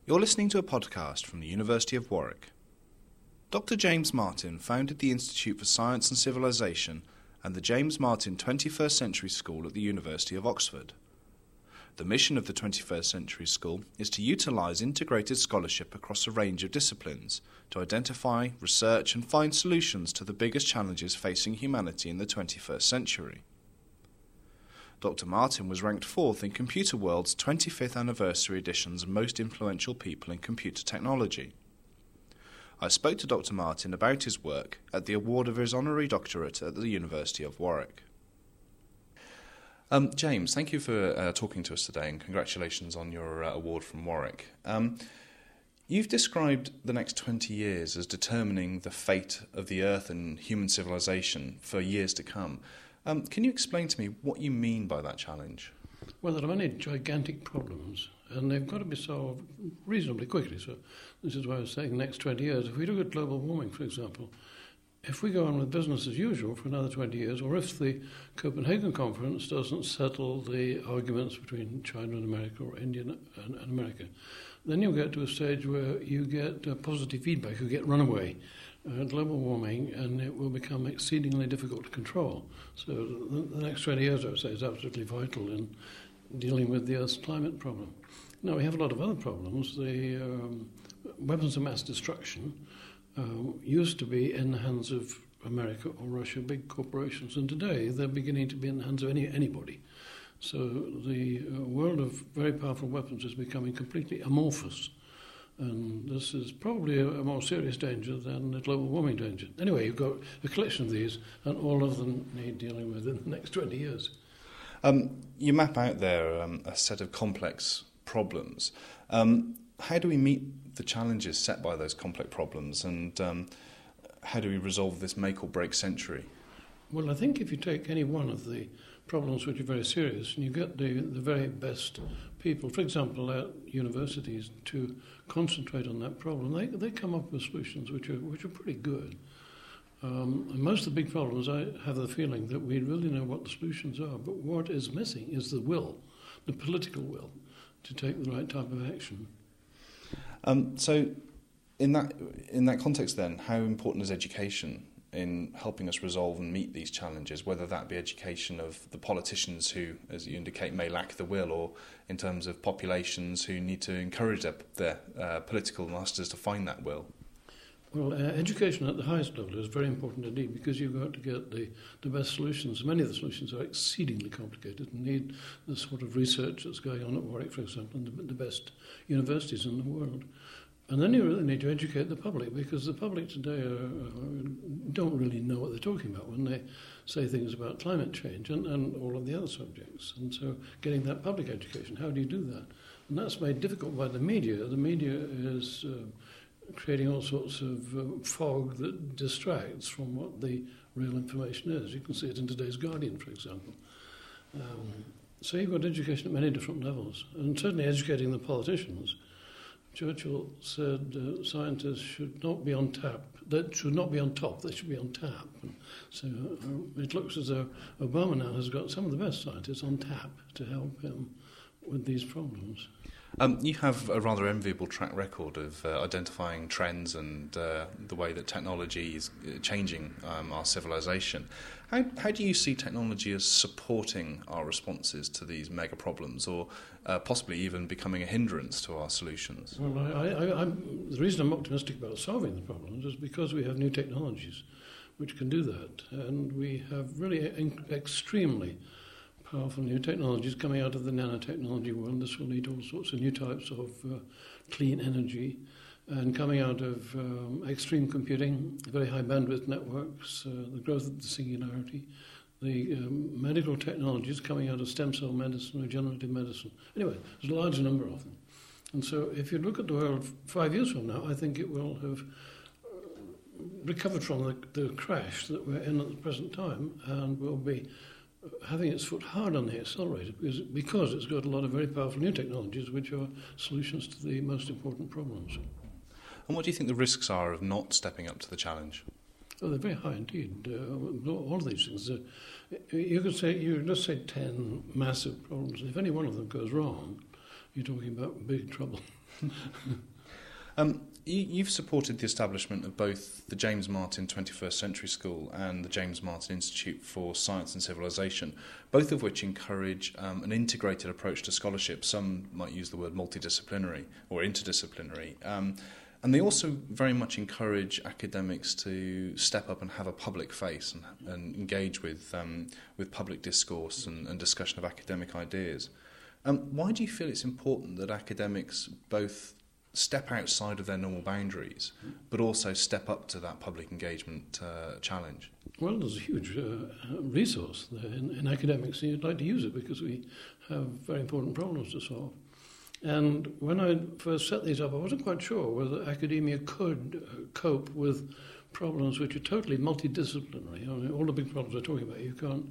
You're listening to a podcast from the University of Warwick. Dr. James Martin founded the Institute for Science and Civilization and the James Martin 21st Century School at the University of Oxford. The mission of the 21st Century School is to utilise integrated scholarship across a range of disciplines to identify, research and find solutions to the biggest challenges facing humanity in the 21st century. Dr. Martin was ranked 4th in Computer World's 25th Anniversary Edition's Most Influential People in Computer Technology. I spoke to Dr. Martin about his work at the award of his honorary doctorate at the University of Warwick. James, thank you for talking to us today, and congratulations on your award from Warwick. You've described the next 20 years as determining the fate of the Earth and human civilization for years to come. Can you explain to me what you mean by that challenge? Well, there are many gigantic problems, and they've got to be solved reasonably quickly. So this is why I was saying the next 20 years. If we look at global warming, for example, if we go on with business as usual for another 20 years, or if the Copenhagen Conference doesn't settle the arguments between China and America or India and America, then you'll get to a stage where you get positive feedback, you get runaway global warming, and it will become exceedingly difficult to control. So the next 20 years, I would say, is absolutely vital in dealing with the Earth's climate problem. Now, we have a lot of other problems. The weapons of mass destruction used to be in the hands of America or Russia, big corporations, and today they're beginning to be in the hands of anybody. So the world of very powerful weapons is becoming completely amorphous. And this is probably a more serious danger than the global warming danger. Anyway, you've got a collection of these, and all of them need dealing with in the next 20 years. You map out there a set of complex problems. How do we meet the challenges set by those complex problems, and how do we resolve this make-or-break century? Well, I think if you take any one of the problems which are very serious, and you get the very best people, for example, at universities, to concentrate on that problem, they come up with solutions which are pretty good. And most of the big problems, I have the feeling that we really know what the solutions are, but what is missing is the will, the political will, to take the right type of action. So, in that context, then, how important is education in helping us resolve and meet these challenges, whether that be education of the politicians who, as you indicate, may lack the will, or in terms of populations who need to encourage their political masters to find that will? Well, education at the highest level is very important indeed, because you've got to get the best solutions. Many of the solutions are exceedingly complicated and need the sort of research that's going on at Warwick, for example, and the best universities in the world. And then you really need to educate the public, because the public today don't really know what they're talking about when they say things about climate change and all of the other subjects. And so getting that public education, how do you do that? And that's made difficult by the media. The media is creating all sorts of fog that distracts from what the real information is. You can see it in today's Guardian, for example. So you've got education at many different levels, and certainly educating the politicians. Churchill said scientists should not be on tap. That should not be on top. They should be on tap. And so it looks as though Obama now has got some of the best scientists on tap to help him with these problems. You have a rather enviable track record of identifying trends and the way that technology is changing our civilization. How do you see technology as supporting our responses to these mega problems, or possibly even becoming a hindrance to our solutions? Well, the reason I'm optimistic about solving the problems is because we have new technologies which can do that, and we have really extremely powerful new technologies coming out of the nanotechnology world. This will lead to all sorts of new types of clean energy, and coming out of extreme computing, very high bandwidth networks, the growth of the singularity, the medical technologies coming out of stem cell medicine, regenerative medicine. Anyway, there's a large number of them. And so if you look at the world 5 years from now, I think it will have recovered from the crash that we're in at the present time, and will be having its foot hard on the accelerator, because it's got a lot of very powerful new technologies which are solutions to the most important problems. And what do you think the risks are of not stepping up to the challenge? Oh, they're very high indeed. All of these things. You could say, let's say 10 massive problems. If any one of them goes wrong, you're talking about big trouble. You've supported the establishment of both the James Martin 21st Century School and the James Martin Institute for Science and Civilization, both of which encourage an integrated approach to scholarship. Some might use the word multidisciplinary or interdisciplinary. And they also very much encourage academics to step up and have a public face and engage with public discourse and discussion of academic ideas. Why do you feel it's important that academics both step outside of their normal boundaries, but also step up to that public engagement challenge? Well, there's a huge resource there in academics, and you'd like to use it because we have very important problems to solve. And when I first set these up, I wasn't quite sure whether academia could cope with problems which are totally multidisciplinary. I mean, all the big problems we're talking about, you can't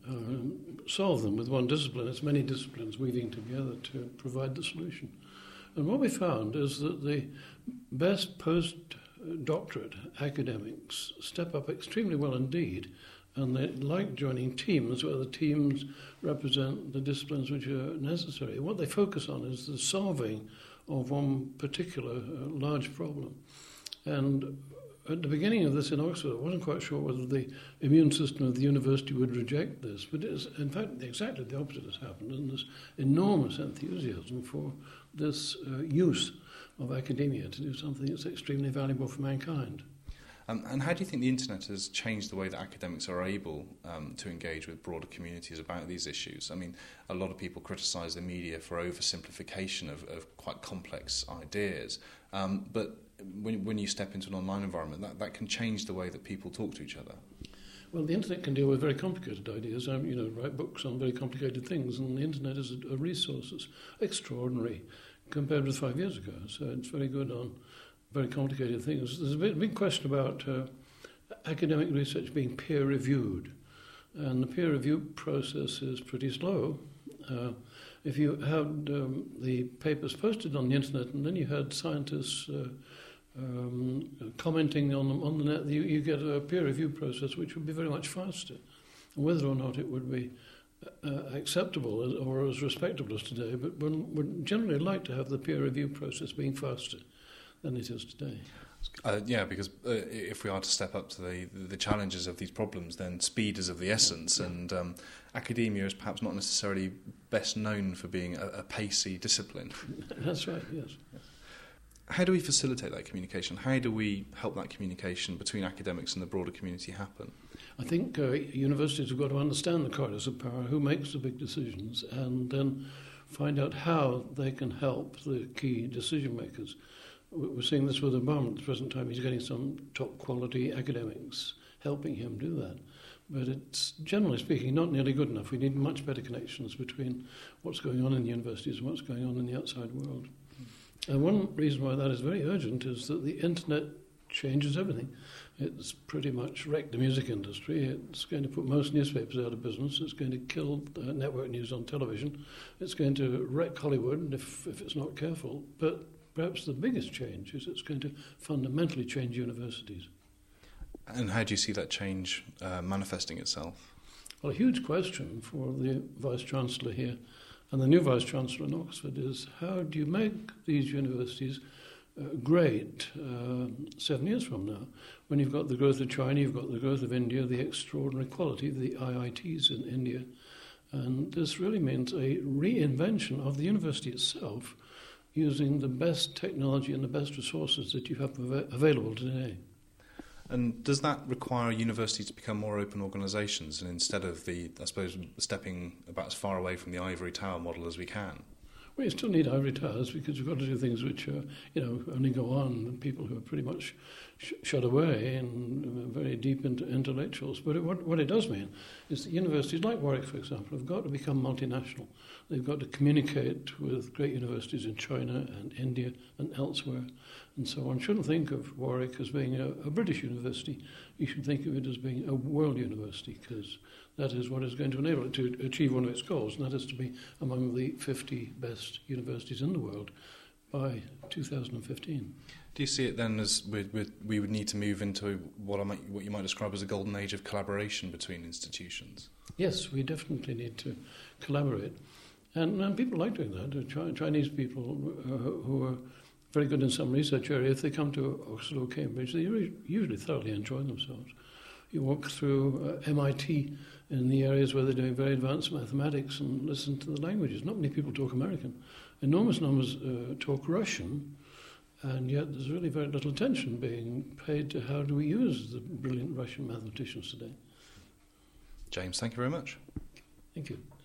solve them with one discipline. It's many disciplines weaving together to provide the solution. And what we found is that the best postdoctorate academics step up extremely well indeed, and they like joining teams where the teams represent the disciplines which are necessary. What they focus on is the solving of one particular large problem. And at the beginning of this in Oxford, I wasn't quite sure whether the immune system of the university would reject this, but it's, in fact, exactly the opposite has happened, and there's enormous enthusiasm for this use of academia to do something that's extremely valuable for mankind. And how do you think the internet has changed the way that academics are able to engage with broader communities about these issues? I mean, a lot of people criticise the media for oversimplification of quite complex ideas, but when you step into an online environment, that can change the way that people talk to each other. Well, the internet can deal with very complicated ideas. Write books on very complicated things, and the internet is a resource that's extraordinary compared with 5 years ago. So it's very good on very complicated things. There's a big question about academic research being peer-reviewed, and the peer review process is pretty slow. If you had the papers posted on the internet and then you had scientists commenting on them on the net, you get a peer review process which would be very much faster. And whether or not it would be acceptable or as respectable as today, but one would generally like to have the peer review process being faster than it is today. Because if we are to step up to the challenges of these problems, then speed is of the essence, and academia is perhaps not necessarily best known for being a pacey discipline. That's right, yes. How do we facilitate that communication? How do we help that communication between academics and the broader community happen? I think universities have got to understand the corridors of power, who makes the big decisions, and then find out how they can help the key decision makers. We're seeing this with Obama at the present time. He's getting some top-quality academics helping him do that. But it's, generally speaking, not nearly good enough. We need much better connections between what's going on in the universities and what's going on in the outside world. And one reason why that is very urgent is that the internet changes everything. It's pretty much wrecked the music industry. It's going to put most newspapers out of business. It's going to kill network news on television. It's going to wreck Hollywood if it's not careful. But perhaps the biggest change is it's going to fundamentally change universities. And how do you see that change manifesting itself? Well, a huge question for the Vice-Chancellor here and the new Vice-Chancellor in Oxford is how do you make these universities great 7 years from now, when you've got the growth of China, you've got the growth of India, the extraordinary quality of the IITs in India. And this really means a reinvention of the university itself, using the best technology and the best resources that you have available today. And does that require universities to become more open organisations, and instead of stepping about as far away from the ivory tower model as we can? Well, you still need ivory towers because you've got to do things which only go on with people who are pretty much shut away and very deep into intellectuals. But what it does mean is that universities like Warwick, for example, have got to become multinational. They've got to communicate with great universities in China and India and elsewhere. And so one shouldn't think of Warwick as being a British university. You should think of it as being a world university, because that is what is going to enable it to achieve one of its goals, and that is to be among the 50 best universities in the world by 2015. Do you see it then as we would need to move into what you might describe as a golden age of collaboration between institutions? Yes, we definitely need to collaborate. And people like doing that. Chinese people who are very good in some research area, if they come to Oxford or Cambridge, they usually thoroughly enjoy themselves. You walk through MIT in the areas where they're doing very advanced mathematics and listen to the languages. Not many people talk American. Enormous numbers talk Russian, and yet there's really very little attention being paid to how do we use the brilliant Russian mathematicians today. James, thank you very much. Thank you.